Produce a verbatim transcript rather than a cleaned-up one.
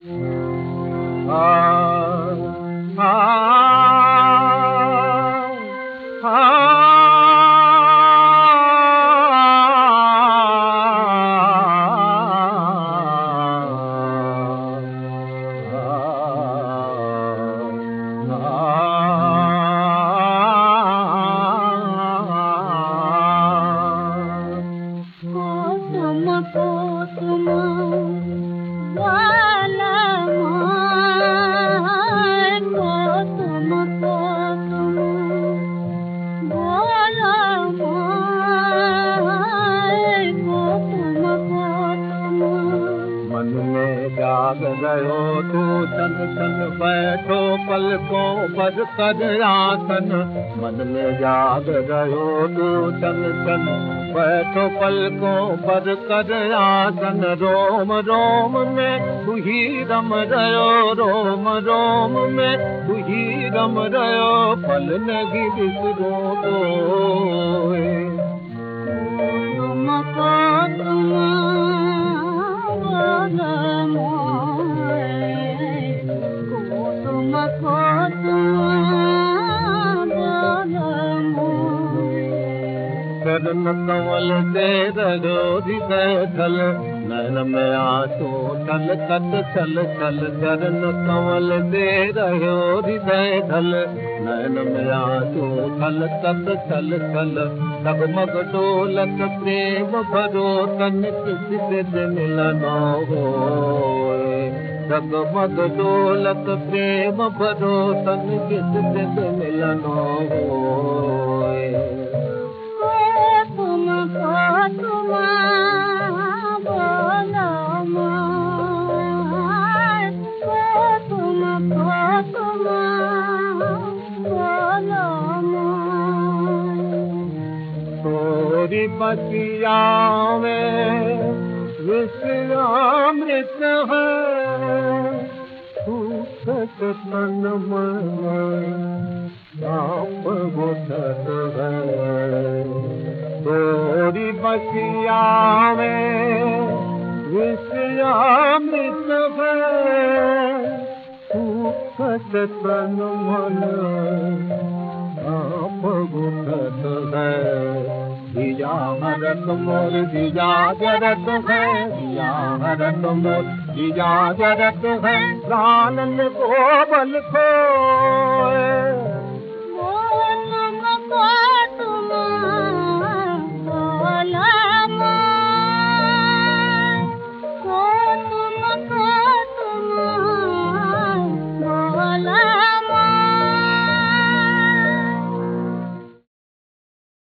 जाग गयो तू सन सन बैठो पलकों पर कर आसन। मन में जाग गयो तू सन सन बैठो पलकों पर कर आसन। रोम रोम में तू ही रम रयो, रोम रोम में तू ही रम रयो। पल नगी बिसरो तो तुमको तुम करन कंवल दे रहो हृदय ढल, नैन में आंसू ठल कद छल छल। करन कंवल दे रहो हृदय ढल, नैन में आंसू ठल कद छल छल। डगमग डोलत प्रेम भरो तन किस से मिलनो होए। डगमग डोलत प्रेम भरो तन किस से मिलनो होए। तोरी बसिया में विश्रामृत है, सूखत तन मन आप बुझत है। तोरी बसिया में विश्रामृत है, सूखत तन मन आप बुझत है। दिया हरत मोर दिया जरत है, दिया हरत मोर दिया जरत है। प्राणन को बल खोए।